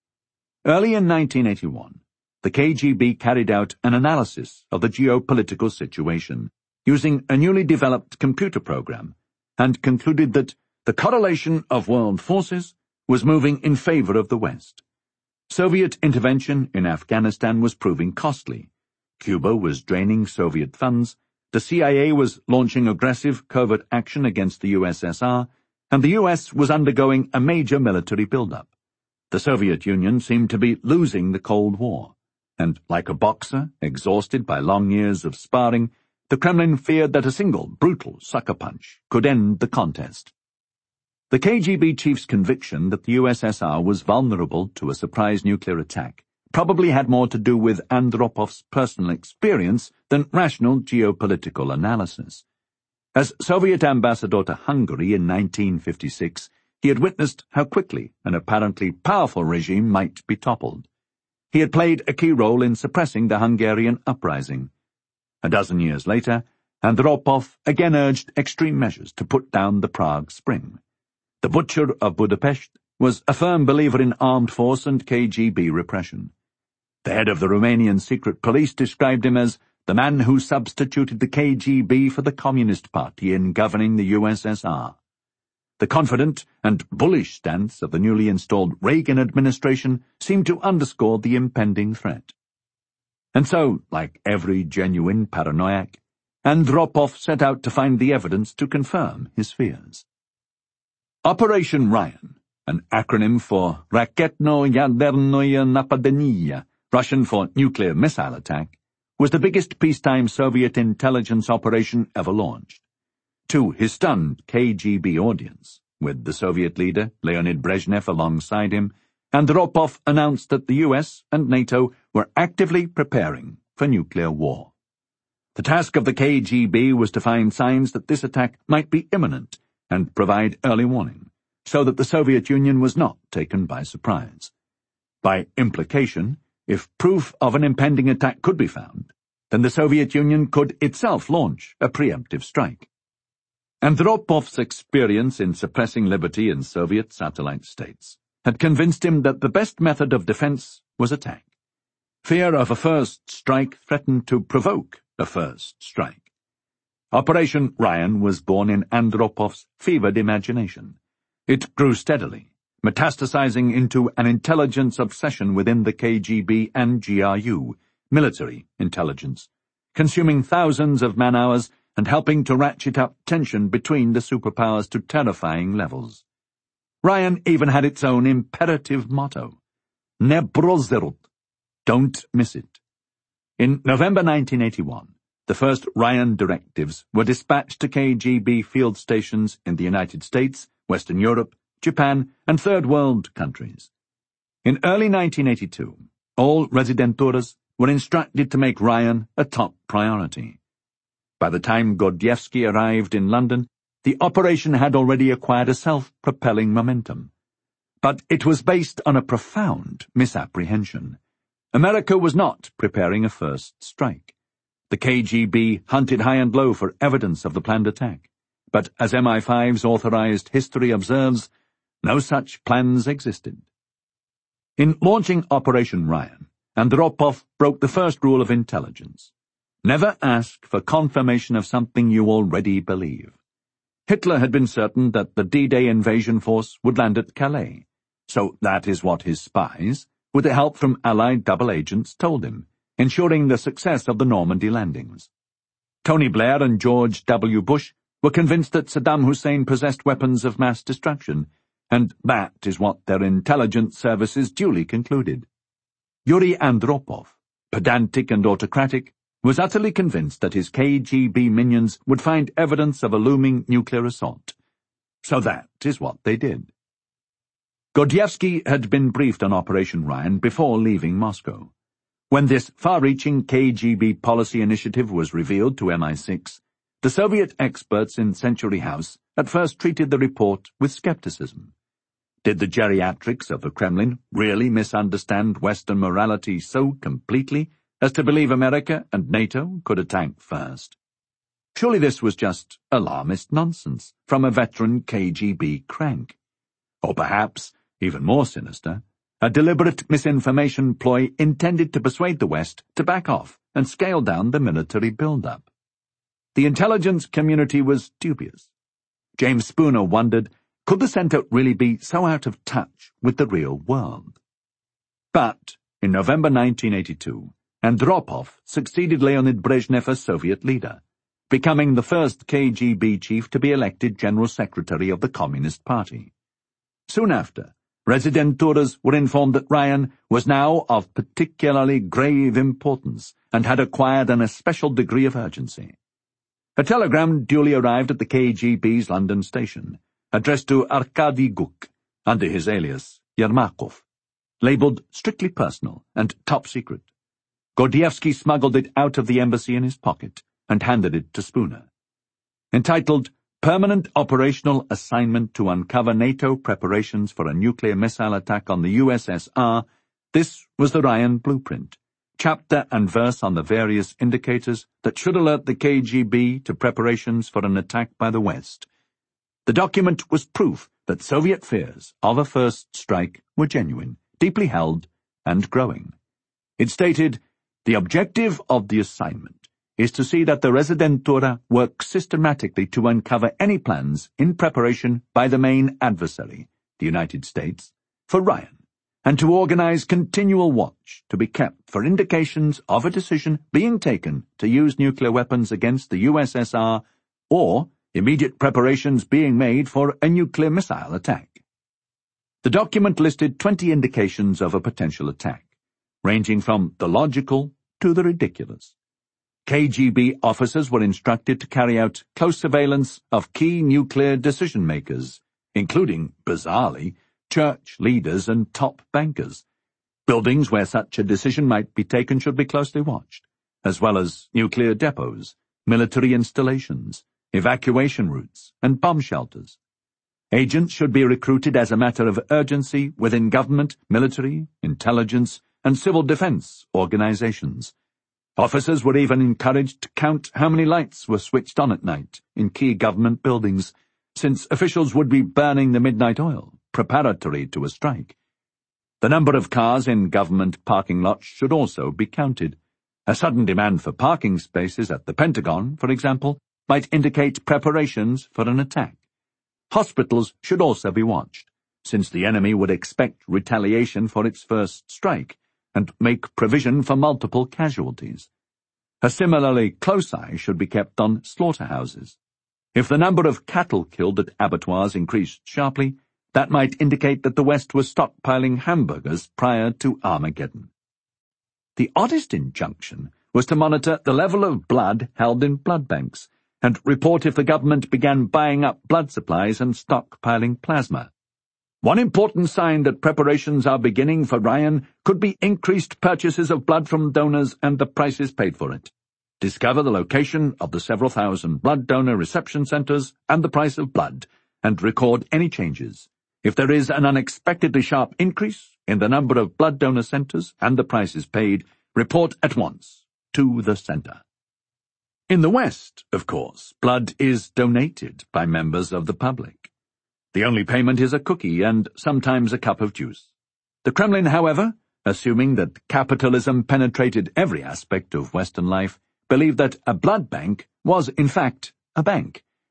Early in nineteen eighty-one, the K G B carried out an analysis of the geopolitical situation, using a newly developed computer program, and concluded that the correlation of world forces was moving in favor of the West. Soviet intervention in Afghanistan was proving costly. Cuba was draining Soviet funds, the C I A was launching aggressive covert action against the U S S R, and the U S was undergoing a major military buildup. The Soviet Union seemed to be losing the Cold War, and like a boxer, exhausted by long years of sparring, the Kremlin feared that a single, brutal sucker punch could end the contest. The K G B chief's conviction that the U S S R was vulnerable to a surprise nuclear attack probably had more to do with Andropov's personal experience than rational geopolitical analysis. As Soviet ambassador to Hungary in nineteen fifty-six, he had witnessed how quickly an apparently powerful regime might be toppled. He had played a key role in suppressing the Hungarian uprising. A dozen years later, Andropov again urged extreme measures to put down the Prague Spring. The Butcher of Budapest was a firm believer in armed force and K G B repression. The head of the Romanian secret police described him as the man who substituted the K G B for the Communist Party in governing the U S S R. The confident and bullish stance of the newly installed Reagan administration seemed to underscore the impending threat. And so, like every genuine paranoiac, Andropov set out to find the evidence to confirm his fears. Operation Ryan, an acronym for Raketno-Yadernoye Napadeniya, Russian for nuclear missile attack, was the biggest peacetime Soviet intelligence operation ever launched. To his stunned K G B audience, with the Soviet leader Leonid Brezhnev alongside him, Andropov announced that the U S and NATO were actively preparing for nuclear war. The task of the K G B was to find signs that this attack might be imminent and provide early warning, so that the Soviet Union was not taken by surprise. By implication, if proof of an impending attack could be found, then the Soviet Union could itself launch a preemptive strike. Andropov's experience in suppressing liberty in Soviet satellite states had convinced him that the best method of defense was attack. Fear of a first strike threatened to provoke a first strike. Operation Ryan was born in Andropov's fevered imagination. It grew steadily, metastasizing into an intelligence obsession within the K G B and G R U, military intelligence, consuming thousands of man-hours and helping to ratchet up tension between the superpowers to terrifying levels. Ryan even had its own imperative motto, Ne prozerut, don't miss it. In November nineteen eighty-one, the first Ryan directives were dispatched to K G B field stations in the United States, Western Europe, Japan, and Third World countries. In early nineteen eighty-two, all residenturas were instructed to make Ryan a top priority. By the time Gordievsky arrived in London, the operation had already acquired a self-propelling momentum. But it was based on a profound misapprehension. America was not preparing a first strike. The K G B hunted high and low for evidence of the planned attack, but as M I five's authorized history observes, no such plans existed. In launching Operation Ryan, Andropov broke the first rule of intelligence. Never ask for confirmation of something you already believe. Hitler had been certain that the D-Day invasion force would land at Calais, so that is what his spies, with the help from Allied double agents, told him, ensuring the success of the Normandy landings. Tony Blair and George W. Bush were convinced that Saddam Hussein possessed weapons of mass destruction, and that is what their intelligence services duly concluded. Yuri Andropov, pedantic and autocratic, was utterly convinced that his K G B minions would find evidence of a looming nuclear assault. So that is what they did. Gordievsky had been briefed on Operation Ryan before leaving Moscow. When this far-reaching K G B policy initiative was revealed to M I six, the Soviet experts in Century House at first treated the report with skepticism. Did the geriatrics of the Kremlin really misunderstand Western morality so completely as to believe America and NATO could attack first? Surely this was just alarmist nonsense from a veteran K G B crank. Or perhaps, even more sinister, a deliberate misinformation ploy intended to persuade the West to back off and scale down the military build-up. The intelligence community was dubious. James Spooner wondered, could the Centre really be so out of touch with the real world? But, in November nineteen eighty-two, Andropov succeeded Leonid Brezhnev as Soviet leader, becoming the first K G B chief to be elected General Secretary of the Communist Party. Soon after, Residenturas were informed that Ryan was now of particularly grave importance and had acquired an especial degree of urgency. A telegram duly arrived at the K G B's London station, addressed to Arkady Guk, under his alias Yermakov, labelled strictly personal and top secret. Gordievsky smuggled it out of the embassy in his pocket and handed it to Spooner. Entitled Permanent Operational Assignment to Uncover NATO Preparations for a Nuclear Missile Attack on the U S S R, this was the Ryan blueprint, chapter and verse on the various indicators that should alert the K G B to preparations for an attack by the West. The document was proof that Soviet fears of a first strike were genuine, deeply held, and growing. It stated, the objective of the assignment is to see that the Residentura works systematically to uncover any plans in preparation by the main adversary, the United States, for Ryan, and to organize continual watch to be kept for indications of a decision being taken to use nuclear weapons against the U S S R or immediate preparations being made for a nuclear missile attack. The document listed twenty indications of a potential attack, ranging from the logical to the ridiculous. K G B officers were instructed to carry out close surveillance of key nuclear decision-makers, including, bizarrely, church leaders and top bankers. Buildings where such a decision might be taken should be closely watched, as well as nuclear depots, military installations, evacuation routes, and bomb shelters. Agents should be recruited as a matter of urgency within government, military, intelligence, and civil defense organizations. Officers were even encouraged to count how many lights were switched on at night in key government buildings, since officials would be burning the midnight oil, preparatory to a strike. The number of cars in government parking lots should also be counted. A sudden demand for parking spaces at the Pentagon, for example, might indicate preparations for an attack. Hospitals should also be watched, since the enemy would expect retaliation for its first strike, and make provision for multiple casualties. A similarly close eye should be kept on slaughterhouses. If the number of cattle killed at abattoirs increased sharply, that might indicate that the West was stockpiling hamburgers prior to Armageddon. The oddest injunction was to monitor the level of blood held in blood banks, and report if the government began buying up blood supplies and stockpiling plasma. One important sign that preparations are beginning for Ryan could be increased purchases of blood from donors and the prices paid for it. Discover the location of the several thousand blood donor reception centers and the price of blood, and record any changes. If there is an unexpectedly sharp increase in the number of blood donor centers and the prices paid, report at once to the center. In the West, of course, blood is donated by members of the public. The only payment is a cookie and sometimes a cup of juice. The Kremlin, however, assuming that capitalism penetrated every aspect of Western life, believed that a blood bank was, in fact, a bank,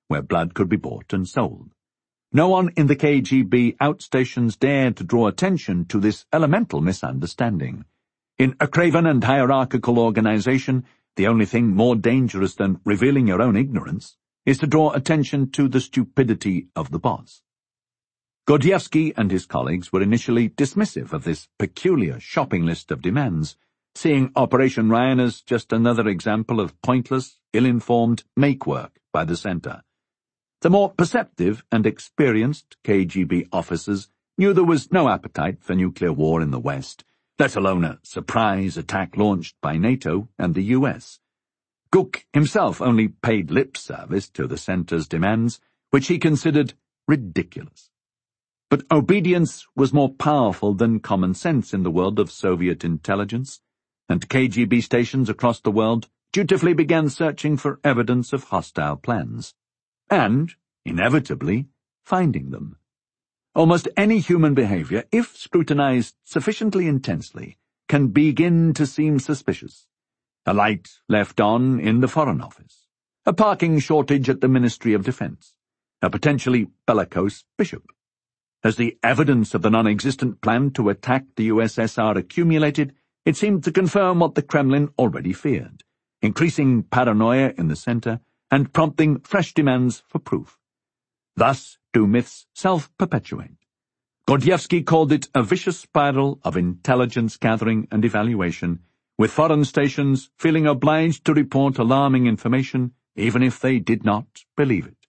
where blood could be bought and sold. No one in the K G B outstations dared to draw attention to this elemental misunderstanding. In a craven and hierarchical organization, the only thing more dangerous than revealing your own ignorance is to draw attention to the stupidity of the boss. Gordievsky and his colleagues were initially dismissive of this peculiar shopping list of demands, seeing Operation Ryan as just another example of pointless, ill-informed make-work by the center. The more perceptive and experienced K G B officers knew there was no appetite for nuclear war in the West, let alone a surprise attack launched by NATO and the U S. Guk himself only paid lip service to the center's demands, which he considered ridiculous. But obedience was more powerful than common sense in the world of Soviet intelligence, and K G B stations across the world dutifully began searching for evidence of hostile plans, and, inevitably, finding them. Almost any human behavior, if scrutinized sufficiently intensely, can begin to seem suspicious. A light left on in the Foreign Office, a parking shortage at the Ministry of Defense, a potentially bellicose bishop. As the evidence of the non-existent plan to attack the U S S R accumulated, it seemed to confirm what the Kremlin already feared, increasing paranoia in the center and prompting fresh demands for proof. Thus do myths self-perpetuate. Gordievsky called it a vicious spiral of intelligence gathering and evaluation, with foreign stations feeling obliged to report alarming information even if they did not believe it.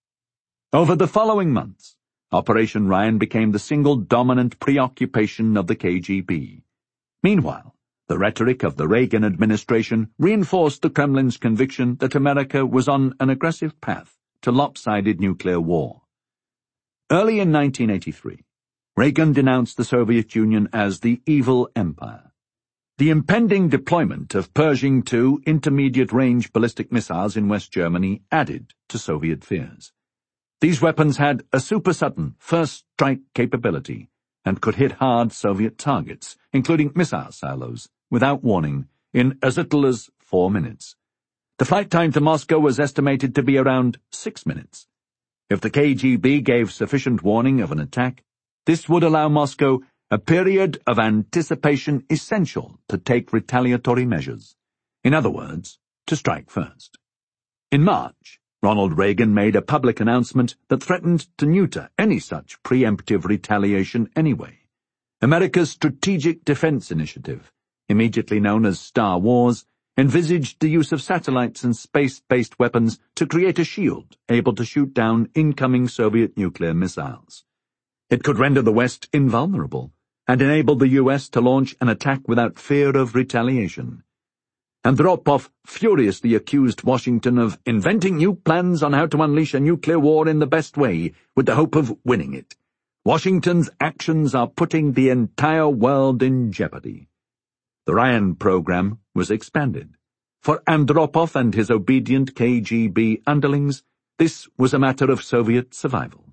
Over the following months, Operation Ryan became the single dominant preoccupation of the K G B. Meanwhile, the rhetoric of the Reagan administration reinforced the Kremlin's conviction that America was on an aggressive path to lopsided nuclear war. Early in nineteen eighty-three, Reagan denounced the Soviet Union as the evil empire. The impending deployment of Pershing two intermediate-range ballistic missiles in West Germany added to Soviet fears. These weapons had a super-sudden first-strike capability and could hit hard Soviet targets, including missile silos, without warning, in as little as four minutes. The flight time to Moscow was estimated to be around six minutes. If the K G B gave sufficient warning of an attack, this would allow Moscow a period of anticipation essential to take retaliatory measures. In other words, to strike first. In March, Ronald Reagan made a public announcement that threatened to neuter any such preemptive retaliation anyway. America's Strategic Defense Initiative, immediately known as Star Wars, envisaged the use of satellites and space-based weapons to create a shield able to shoot down incoming Soviet nuclear missiles. It could render the West invulnerable and enable the U S to launch an attack without fear of retaliation. Andropov furiously accused Washington of inventing new plans on how to unleash a nuclear war in the best way with the hope of winning it. Washington's actions are putting the entire world in jeopardy. The Ryan program was expanded. For Andropov and his obedient K G B underlings, this was a matter of Soviet survival.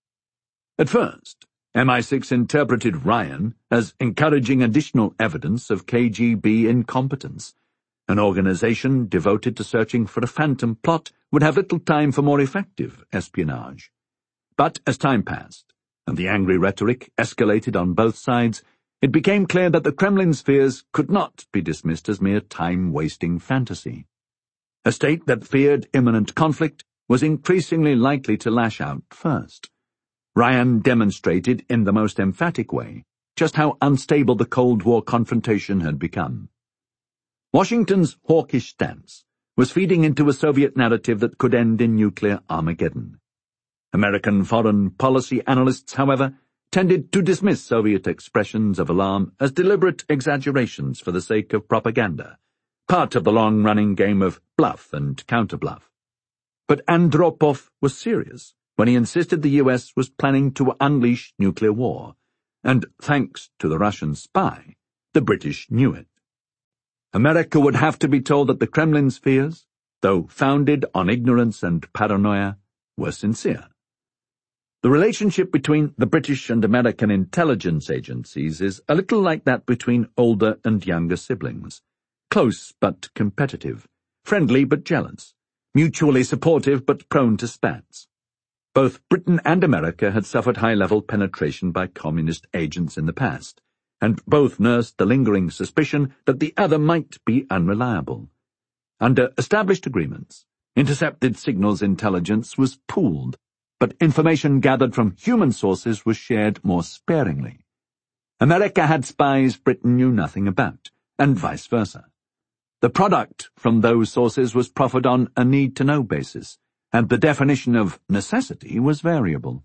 At first, M I six interpreted Ryan as encouraging additional evidence of K G B incompetence. An organization devoted to searching for a phantom plot would have little time for more effective espionage. But as time passed, and the angry rhetoric escalated on both sides, it became clear that the Kremlin's fears could not be dismissed as mere time-wasting fantasy. A state that feared imminent conflict was increasingly likely to lash out first. Ryan demonstrated in the most emphatic way just how unstable the Cold War confrontation had become. Washington's hawkish stance was feeding into a Soviet narrative that could end in nuclear Armageddon. American foreign policy analysts, however, tended to dismiss Soviet expressions of alarm as deliberate exaggerations for the sake of propaganda, part of the long-running game of bluff and counterbluff. But Andropov was serious when he insisted the U S was planning to unleash nuclear war, and thanks to the Russian spy, the British knew it. America would have to be told that the Kremlin's fears, though founded on ignorance and paranoia, were sincere. The relationship between the British and American intelligence agencies is a little like that between older and younger siblings. Close but competitive, friendly but jealous, mutually supportive but prone to spats. Both Britain and America had suffered high-level penetration by communist agents in the past, and both nursed the lingering suspicion that the other might be unreliable. Under established agreements, intercepted signals intelligence was pooled, but information gathered from human sources was shared more sparingly. America had spies Britain knew nothing about, and vice versa. The product from those sources was proffered on a need-to-know basis, and the definition of necessity was variable.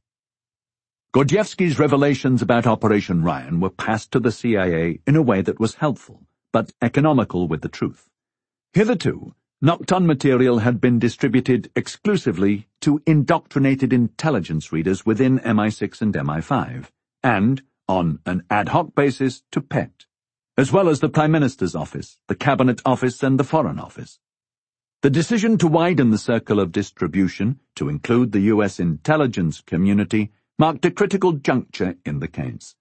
Gordievsky's revelations about Operation Ryan were passed to the C I A in a way that was helpful, but economical with the truth. Hitherto, knocked-on material had been distributed exclusively to indoctrinated intelligence readers within M I six and M I five, and, on an ad hoc basis, to P E T, as well as the Prime Minister's office, the Cabinet Office and the Foreign Office. The decision to widen the circle of distribution to include the U S intelligence community marked a critical juncture in the case.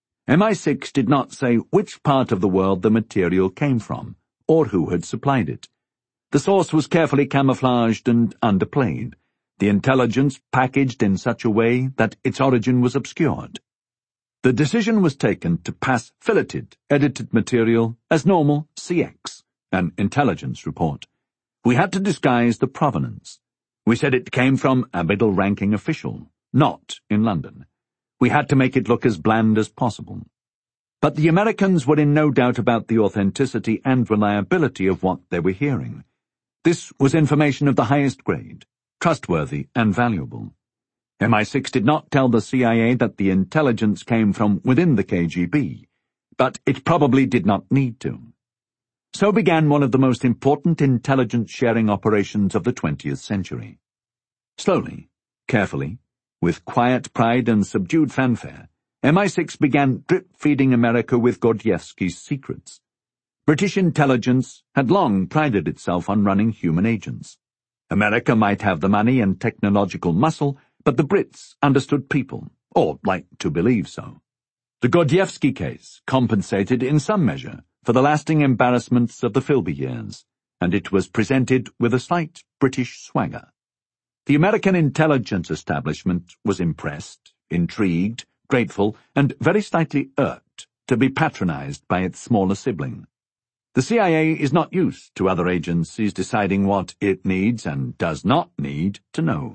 M I six did not say which part of the world the material came from, or who had supplied it. The source was carefully camouflaged and underplayed, the intelligence packaged in such a way that its origin was obscured. The decision was taken to pass filleted, edited material as normal C X, an intelligence report. We had to disguise the provenance. We said it came from a middle-ranking official, not in London. We had to make it look as bland as possible. But the Americans were in no doubt about the authenticity and reliability of what they were hearing. This was information of the highest grade, trustworthy and valuable. M I six did not tell the C I A that the intelligence came from within the K G B, but it probably did not need to. So began one of the most important intelligence-sharing operations of the twentieth century. Slowly, carefully, with quiet pride and subdued fanfare, M I six began drip-feeding America with Gordievsky's secrets. British intelligence had long prided itself on running human agents. America might have the money and technological muscle, but the Brits understood people, or liked to believe so. The Gordievsky case compensated in some measure for the lasting embarrassments of the Philby years, and it was presented with a slight British swagger. The American intelligence establishment was impressed, intrigued, grateful, and very slightly irked to be patronized by its smaller sibling. The C I A is not used to other agencies deciding what it needs and does not need to know.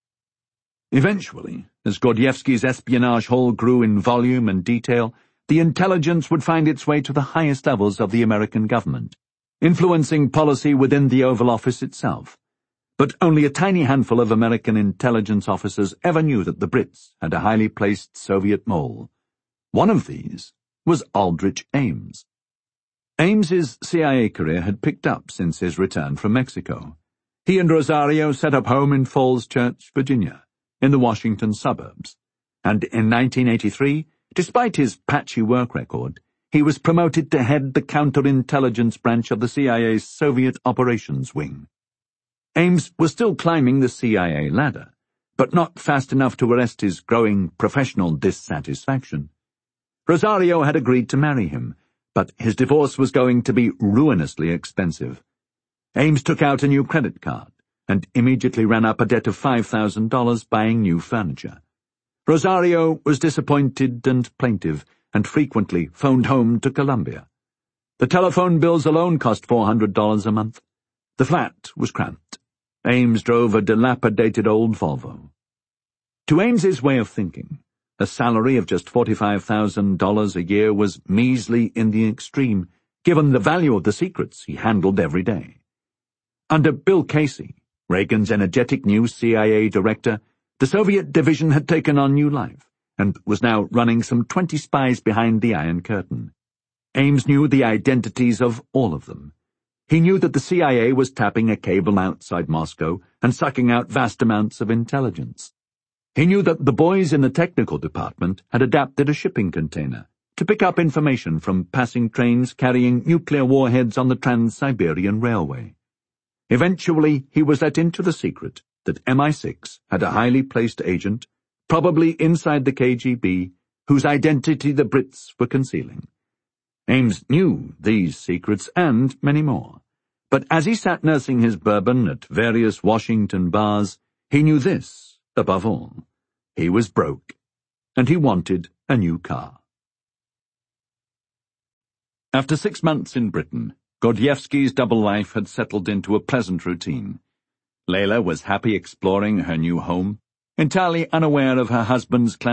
Eventually, as Gordievsky's espionage haul grew in volume and detail, the intelligence would find its way to the highest levels of the American government, influencing policy within the Oval Office itself. But only a tiny handful of American intelligence officers ever knew that the Brits had a highly placed Soviet mole. One of these was Aldrich Ames. Ames's C I A career had picked up since his return from Mexico. He and Rosario set up home in Falls Church, Virginia, in the Washington suburbs, and in nineteen eighty-three, despite his patchy work record, he was promoted to head the counterintelligence branch of the C I A's Soviet Operations Wing. Ames was still climbing the C I A ladder, but not fast enough to arrest his growing professional dissatisfaction. Rosario had agreed to marry him, but his divorce was going to be ruinously expensive. Ames took out a new credit card and immediately ran up a debt of five thousand dollars buying new furniture. Rosario was disappointed and plaintive, and frequently phoned home to Colombia. The telephone bills alone cost four hundred dollars a month. The flat was cramped. Ames drove a dilapidated old Volvo. To Ames's way of thinking, a salary of just forty-five thousand dollars a year was measly in the extreme, given the value of the secrets he handled every day. Under Bill Casey, Reagan's energetic new C I A director, the Soviet division had taken on new life, and was now running some twenty spies behind the Iron Curtain. Ames knew the identities of all of them. He knew that the C I A was tapping a cable outside Moscow and sucking out vast amounts of intelligence. He knew that the boys in the technical department had adapted a shipping container to pick up information from passing trains carrying nuclear warheads on the Trans-Siberian Railway. Eventually, he was let into the secret that M I six had a highly placed agent, probably inside the K G B, whose identity the Brits were concealing. Ames knew these secrets and many more, But as he sat nursing his bourbon at various Washington bars, he knew this, above all. He was broke, and he wanted a new car. After six months in Britain, Gordievsky's double life had settled into a pleasant routine. Layla was happy exploring her new home, entirely unaware of her husband's